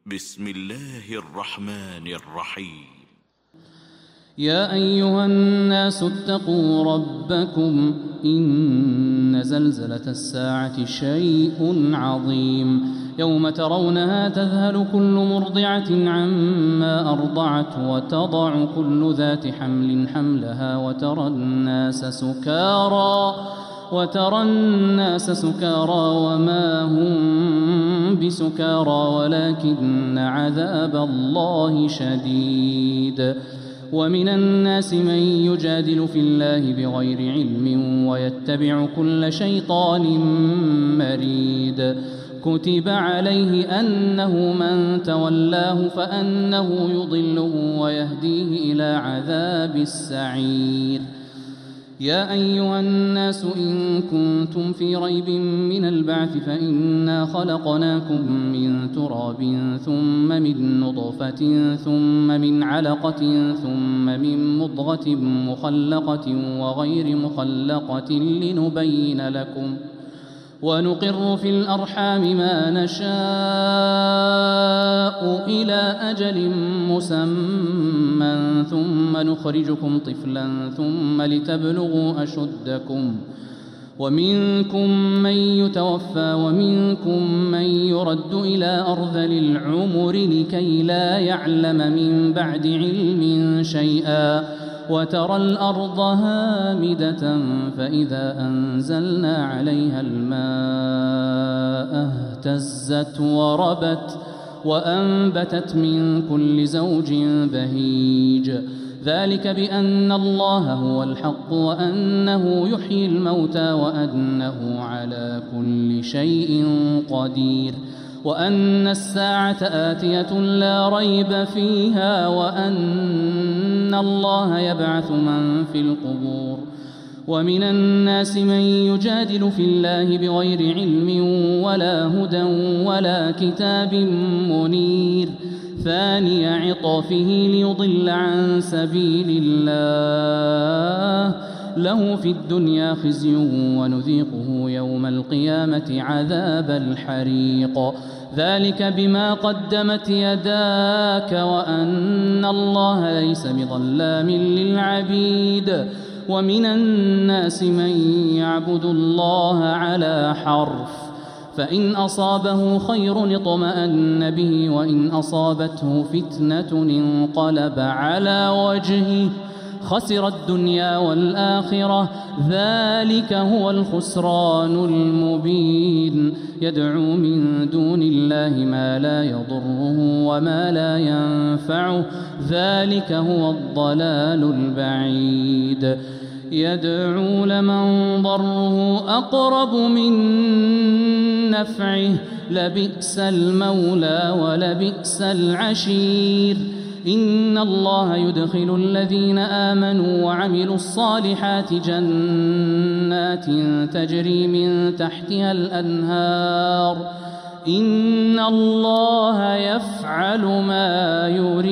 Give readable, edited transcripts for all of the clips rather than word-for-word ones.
بسم الله الرحمن الرحيم. يا أيها الناس اتقوا ربكم إن زلزلة الساعة شيء عظيم يوم ترونها تذهل كل مرضعة عما أرضعت وتضع كل ذات حمل حملها وترى الناس سكارى وما هم بسكارى ولكن عذاب الله شديد. ومن الناس من يجادل في الله بغير علم ويتبع كل شيطان مريد. كتب عليه أنه من تولاه فأنه يضله ويهديه إلى عذاب السعير. يا أيها الناس إن كنتم في ريب من البعث فإنا خلقناكم من تراب ثم من نطفة ثم من علقة ثم من مضغة مخلقة وغير مخلقة لنبين لكم ونقر في الأرحام ما نشاء إلى أجل مسمى ثم نخرجكم طفلا ثم لتبلغوا أشدكم ومنكم من يتوفى ومنكم من يرد إلى أرذل العمر لكي لا يعلم من بعد علم شيئا. وترى الأرض هامدة فإذا أنزلنا عليها الماء اهتزت وربت وأنبتت من كل زوج بهيج. ذلك بأن الله هو الحق وأنه يحيي الموتى وأنه على كل شيء قدير وأن الساعة آتية لا ريب فيها وأن الله يبعث من في القبور. ومن الناس من يجادل في الله بغير علم ولا هدى ولا كتاب منير ثاني عطفه ليضل عن سبيل الله له في الدنيا خزي ونذيقه يوم القيامة عذاب الحريق. ذلك بما قدمت يداك وأن الله ليس بظلام للعبيد. ومن الناس من يعبد الله على حرف فإن أصابه خير اطمأن به وإن أصابته فتنة انقلب على وجهه خسر الدنيا والآخرة ذلك هو الخسران المبين. يدعو من دون الله ما لا يضره وما لا ينفعه ذلك هو الضلال البعيد. يدعو لمن ضره أقرب من نفعه لبئس المولى ولبئس العشير. إن الله يدخل الذين آمنوا وعملوا الصالحات جنات تجري من تحتها الأنهار إن الله يفعل ما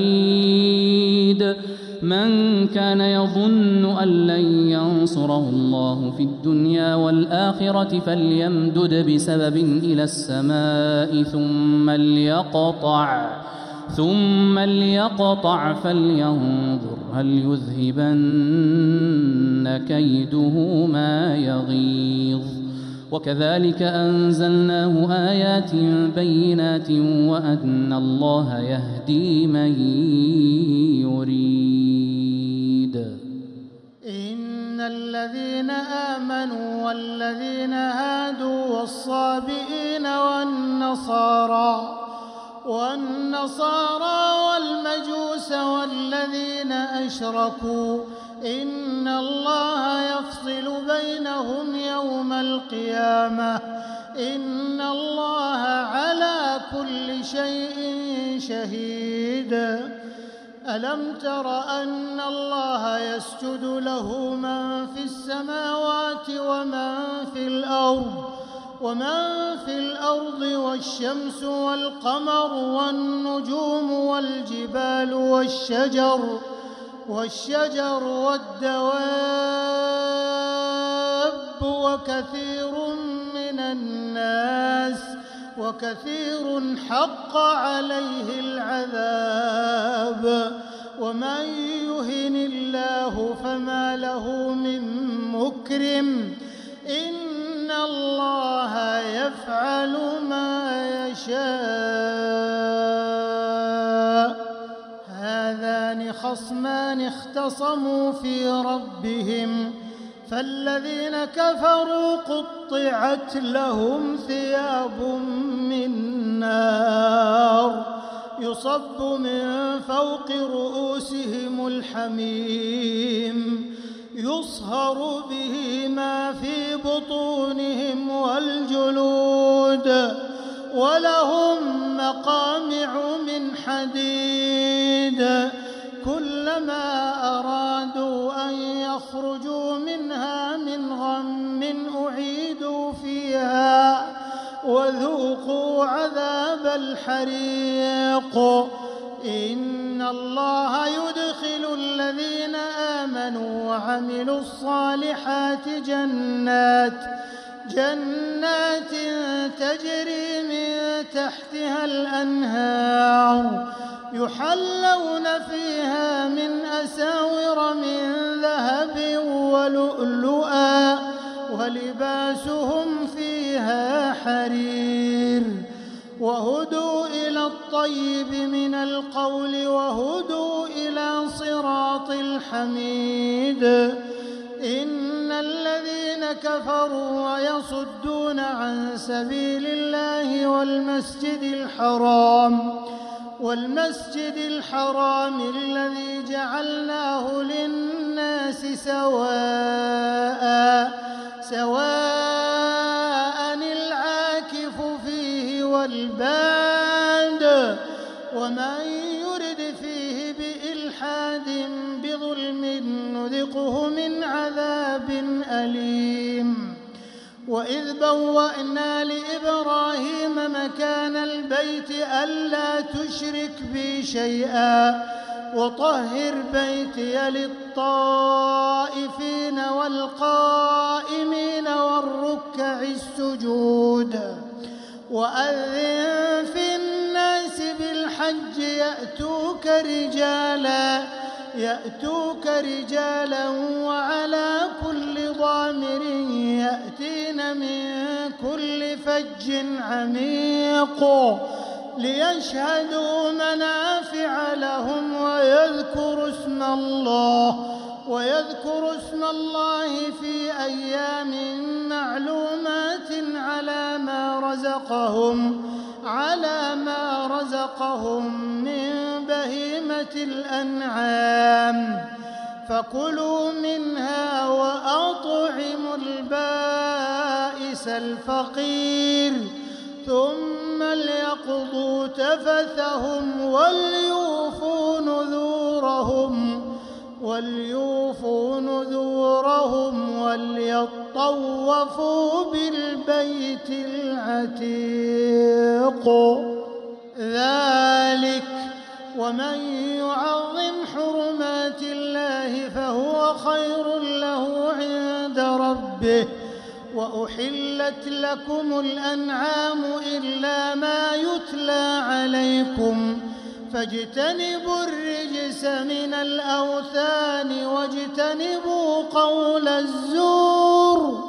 يريد. من كان يظن أن لن ينصره الله في الدنيا والآخرة فليمدد بسبب إلى السماء ثم ليقطع فلينظر هل يذهبن كيده ما يغيظ. وكذلك أنزلناه آيات بينات وأن الله يهدي من يريد. إن الذين آمنوا والذين هادوا والصابئين والنصارى والمجوس والذين أشركوا إن الله يفصل بينهم يوم القيامة إن الله على كل شيء شهيد. ألم تر أن الله يسجد له من في السماوات ومن في الأرض والشمس والقمر والنجوم والجبال والشجر والدواب وكثير من الناس وكثير حق عليه العذاب. ومن يهن الله فما له من مكرم، إن الله يفعل ما يشاء. هذان خصمان اختصموا في ربهم، فالذين كفروا قطعت لهم ثياب من نار يصب من فوق رؤوسهم الحميم، يصهر به ما في بطونهم والجلود، ولهم مقامع من حديد، كلما أرادوا أن يخرجوا منها من غم أعيدوا فيها وذوقوا عذاب الحريق. إن الله يدخل الذين آمنوا وعملوا الصالحات جنات تجري من تحتها الأنهار، يحلون فيها من أساور من ذهب ولؤلؤا، ولباسهم فيها حرير. وهدوا إلى الطيب من القول وهدوا إلى صراط الحميد. إن الذين كفروا ويصدون عن سبيل الله والمسجد الحرام الذي جعلناه للناس سواء العاكف فيه والباد، ومن يرد فيه بإلحاد بظلم نذقه من عذاب أليم. وإذ بوأنا لإبراهيم مكان البيت ألا تشرك بي شيئا وطهر بيتي للطائفين والقائمين والركع السجود. وأذن في الناس بالحج يأتوك رجالا وعلى كل ضامر يأتين من كل فج عميق ليشهدوا منافع لهم ويذكروا اسم الله في أيام معلومات على ما رزقهم من بهيمة الأنعام، فكلوا منها وأطعموا البائس الفقير، ثم ليقضوا تفثهم وليوفوا نذورهم وليطوفوا بالبيت العتيق. ذلك ومن يعظم حرمات الله فهو خير له عند ربه. وأحلت لكم الأنعام إلا ما يتلى عليكم، فاجتنبوا الرجس من الأوثان واجتنبوا قول الزور،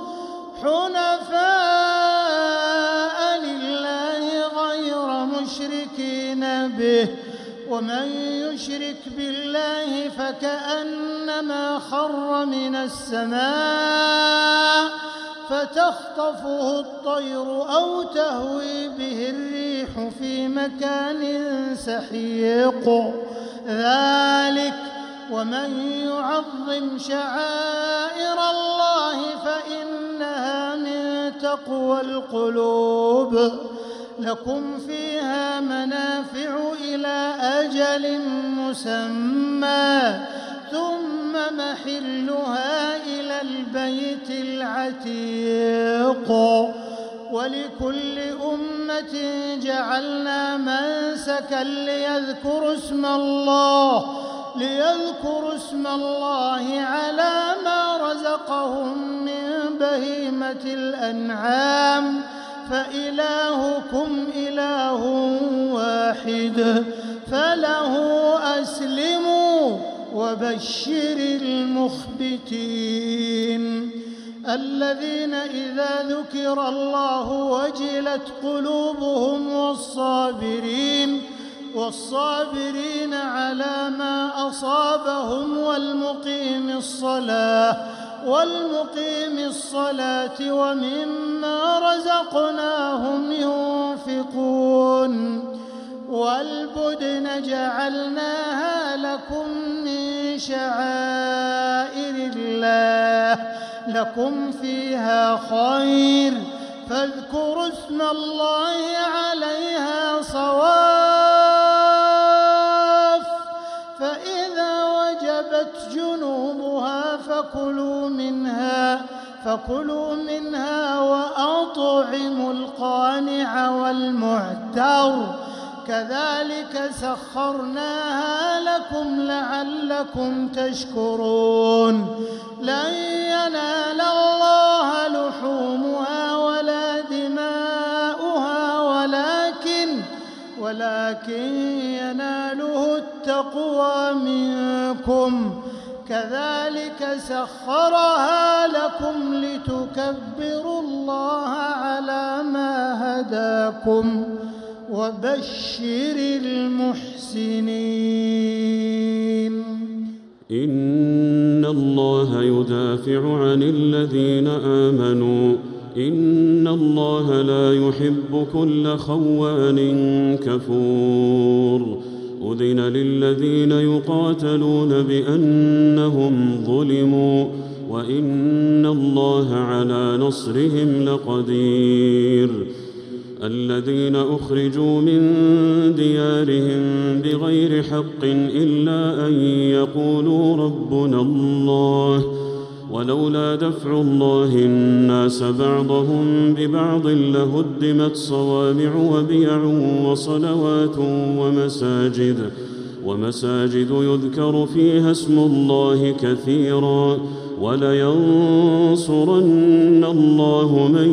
حنفاء لله غير مشركين به. ومن يشرك بالله فكأنما خر من السماء فتخطفه الطير أو تهوي به الريح في مكان سحيق. ذلك ومن يعظم شعائر الله فإنها من تقوى القلوب. لكم فيها منافع إلى أجل مسمى، ثم محلها إلى البيت العتيق. ولكل أمة جعلنا منسكا ليذكروا اسم الله على ما رزقهم من بهيمة الأنعام، فإلهكم إله واحد فله أسلموا وبشر المخبتين الذين إذا ذكر الله وجلت قلوبهم والصابرين على ما أصابهم والمقيم الصلاة ومما رزقناهم ينفقون والبدن جعلناها لكم من شعائر الله لكم فيها خير فاذكروا اسم الله عليها صواف فإذا وجبت جنوبها فكلوا منها وأطعموا القانع والمعتر كذلك سخرناها لكم لعلكم تشكرون لن ينال الله لحومها ولا دماؤها ولكن يناله التقوى منكم كذلك سخرها لكم لتكبروا الله على ما هداكم وبشر المحسنين إن الله يدافع عن الذين آمنوا إن الله لا يحب كل خوان كفور أذن للذين يقاتلون بأنهم ظلموا وإن الله على نصرهم لقدير الذين أخرجوا من ديارهم بغير حق إلا أن يقولوا ربنا الله ولولا دفع الله الناس بعضهم ببعض لهدمت صوامع وبيع وصلوات ومساجد يذكر فيها اسم الله كثيرا ولينصرن الله من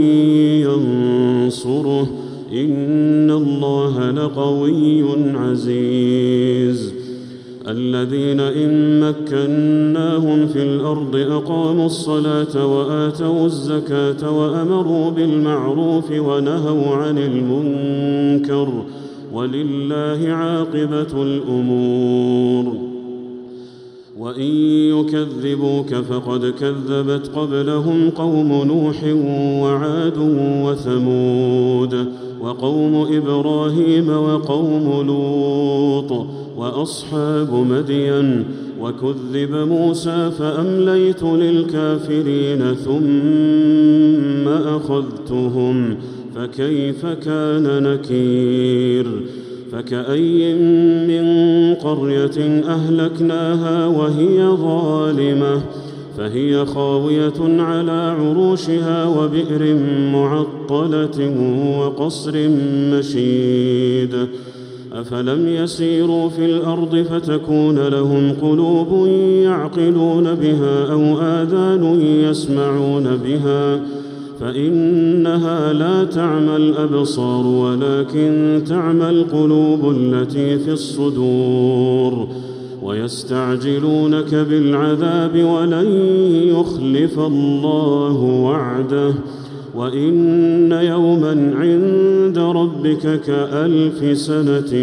ينصره إن الله لقوي عزيز الذين إن مكناهم في الأرض أقاموا الصلاة وآتوا الزكاة وأمروا بالمعروف ونهوا عن المنكر ولله عاقبة الأمور وإن يكذبوك فقد كذبت قبلهم قوم نوح وعاد وثمود وقوم إبراهيم وقوم لوط وأصحاب مدين وكذب موسى فأمليت للكافرين ثم أخذتهم فكيف كان نكير فكأي من قرية أهلكناها وهي ظالمة فهي خاوية على عروشها وبئر معطلة وقصر مشيد أفلم يسيروا في الأرض فتكون لهم قلوب يعقلون بها أو آذان يسمعون بها فإنها لا تعمى الأبصار ولكن تعمى القلوب التي في الصدور ويستعجلونك بالعذاب ولن يخلف الله وعده وإن يوما عند ربك كألف سنة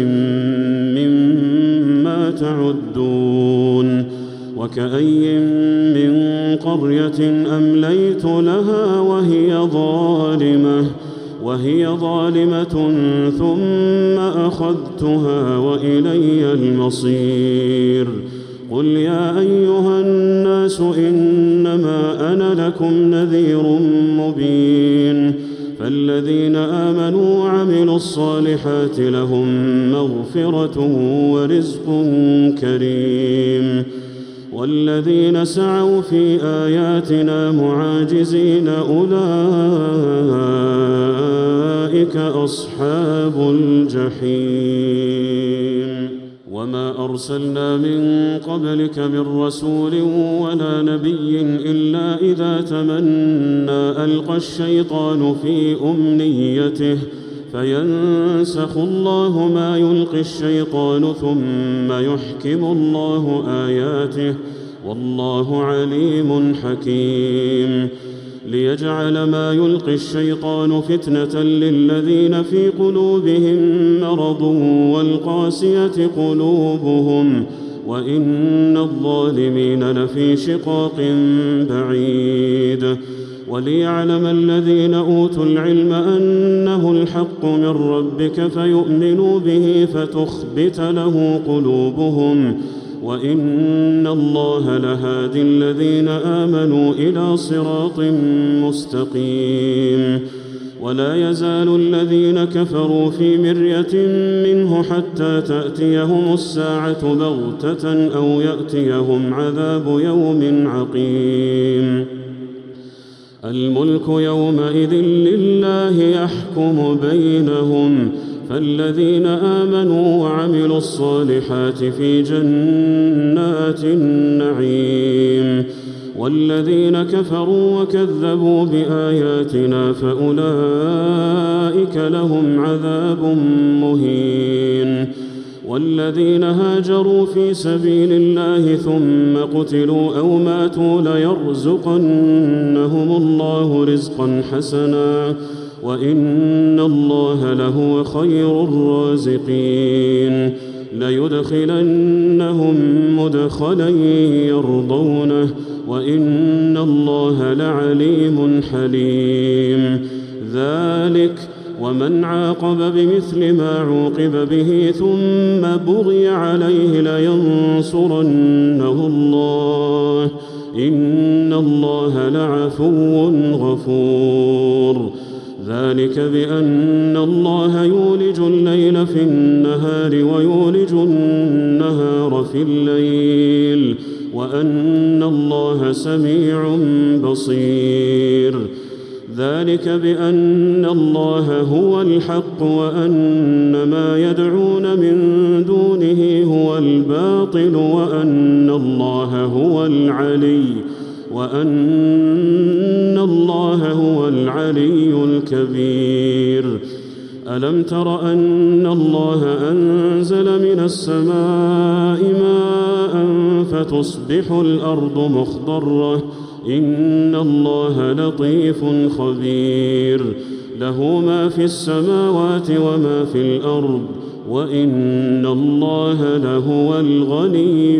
مما تعدون وكأي من قرية أمليت لها وهي ظالمة ثم أخذتها وإلي المصير قل يا أيها الناس إنما أنا لكم نذير مبين فالذين آمنوا وعملوا الصالحات لهم مغفرة ورزق كريم والذين سعوا في آياتنا معاجزين أولئك أصحاب الجحيم وما أرسلنا من قبلك من رسول ولا نبي إلا إذا تمنى ألقى الشيطان في أمنيته فينسخ الله ما يلقي الشيطان ثم يحكم الله آياته والله عليم حكيم ليجعل ما يلقي الشيطان فتنة للذين في قلوبهم مرض والقاسية قلوبهم وإن الظالمين لفي شقاق بعيد وليعلم الذين أوتوا العلم أنه الحق من ربك فيؤمنوا به فتخبت له قلوبهم وإن الله لهادي الذين آمنوا إلى صراط مستقيم ولا يزال الذين كفروا في مرية منه حتى تأتيهم الساعة بغتة أو يأتيهم عذاب يوم عقيم الملك يومئذ لله يحكم بينهم فالذين آمنوا وعملوا الصالحات في جنات النعيم والذين كفروا وكذبوا بآياتنا فأولئك لهم عذاب مهين والذين هاجروا في سبيل الله ثم قتلوا أو ماتوا ليرزقنهم الله رزقا حسنا وإن الله لهو خير الرازقين ليدخلنهم مدخلا يرضونه وإن الله لعليم حليم ذلك ومن عاقب بمثل ما عوقب به ثم بغي عليه لينصرنه الله إن الله لعفو غفور ذلك بأن الله يولج الليل في النهار ويولج النهار في الليل وأن الله سميع بصير ذلك بأن الله هو الحق وأن ما يدعون من دونه هو الباطل وأن الله هو العلي الكبير ألم تر أن الله أنزل من السماء ماء فتصبح الأرض مخضرة إن الله لطيف خبير له ما في السماوات وما في الأرض وإن الله لهو الغني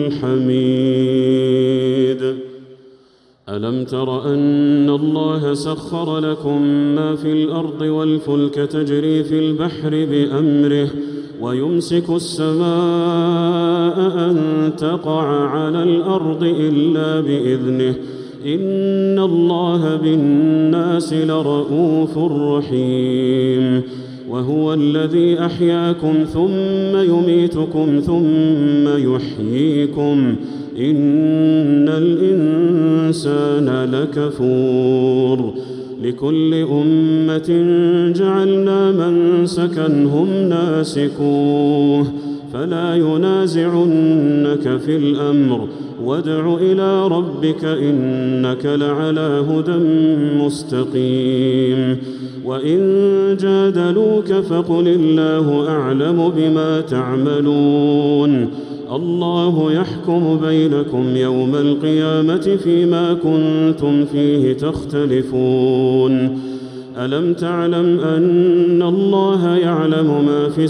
الحميد ألم تر أن الله سخر لكم ما في الأرض والفلك تجري في البحر بأمره ويمسك السماء أن تقع على الأرض إلا بإذنه إن الله بالناس لرءوف رحيم وهو الذي أحياكم ثم يميتكم ثم يحييكم إن الإنسان لكفور لكل أمة جعلنا منسكا هم ناسكوه فلا ينازعنك في الأمر وادع إلى ربك إنك لعلى هدى مستقيم وإن جادلوك فقل الله أعلم بما تعملون الله يحكم بينكم يوم القيامة فيما كنتم فيه تختلفون ألم تعلم أن الله يعلم ما في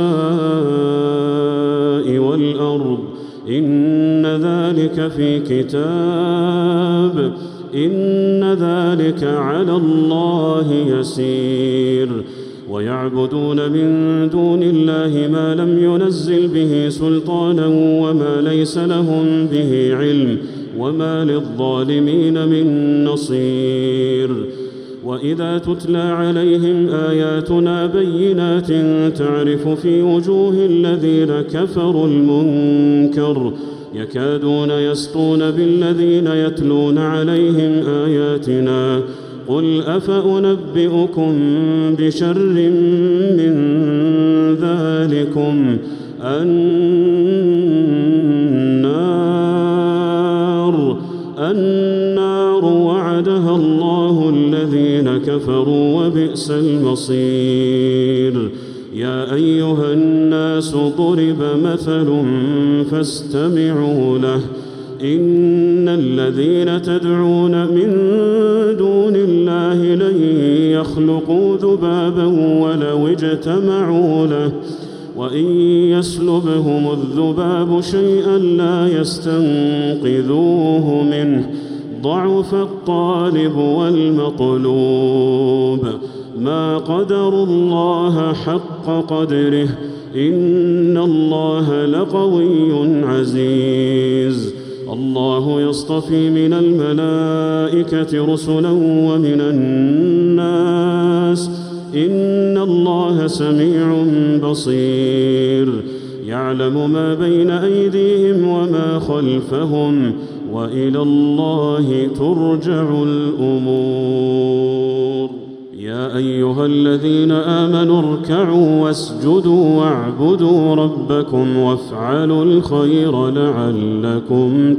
السماء والأرض إن ذلك في كتاب إن ذلك على الله يسير ويعبدون من دون الله ما لم ينزل به سلطانا وما ليس لهم به علم وما للظالمين من نصير وإذا تتلى عليهم آياتنا بينات تعرف في وجوه الذين كفروا المنكر يكادون يسطون بالذين يتلون عليهم آياتنا قل أفأنبئكم بشر من ذلكم النار وعدها الله الذين كفروا وبئس المصير. يا أيها الناس ضرب مثل فاستمعوا له إن الذين تدعون من دون الله لن يخلقوا ذبابا ولو اجتمعوا له وإن يسلبهم الذباب شيئا لا يستنقذوه منه ضعف الطالب والمطلوب ما قدروا الله حق قدره إن الله لقوي عزيز. الله يصطفي من الملائكة رسلا ومن الناس إن الله سميع بصير. يعلم ما بين أيديهم وما خلفهم وإلى الله ترجع الأمور. يا أيها الذين آمنوا اركعوا واسجدوا واعبدوا ربكم وافعلوا الخير لعلكم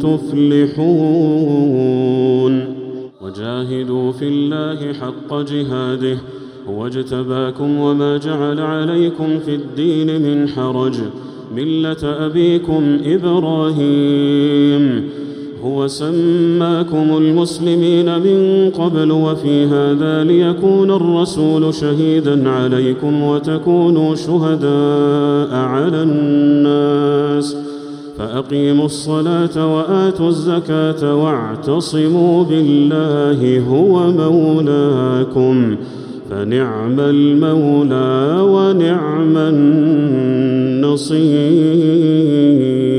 تفلحون. وجاهدوا في الله حق جهاده هو اجتباكم وما جعل عليكم في الدين من حرج ملة أبيكم إبراهيم هو سماكم المسلمين من قبل وفي هذا ليكون الرسول شهيدا عليكم وتكونوا شهداء على الناس فأقيموا الصلاة وآتوا الزكاة واعتصموا بالله هو مولاكم فنعم المولى ونعم النصير.